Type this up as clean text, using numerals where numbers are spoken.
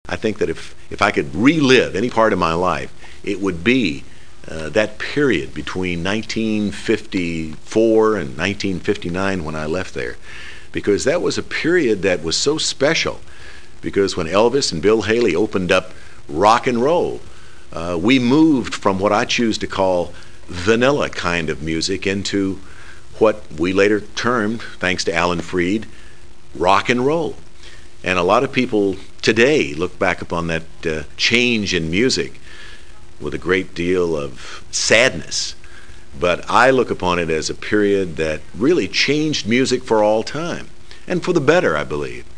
I think that if I could relive any part of my life, it would be that period between 1954 and 1959 when I left there, because that was a period that was so special. Because when Elvis and Bill Haley opened up rock and roll, we moved from what I choose to call vanilla kind of music into what we later termed, thanks to Alan Freed, rock and roll. And a lot of people today look back upon that change in music with a great deal of sadness. But I look upon it as a period that really changed music for all time, and for the better, I believe.